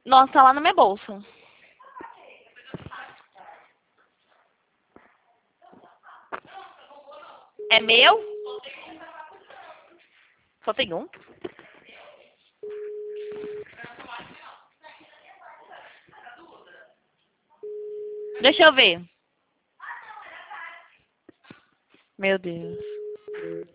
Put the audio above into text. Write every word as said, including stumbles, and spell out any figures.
Nossa, tá lá na minha bolsa. É meu? Só tem um? Deixa eu ver. Meu Deus.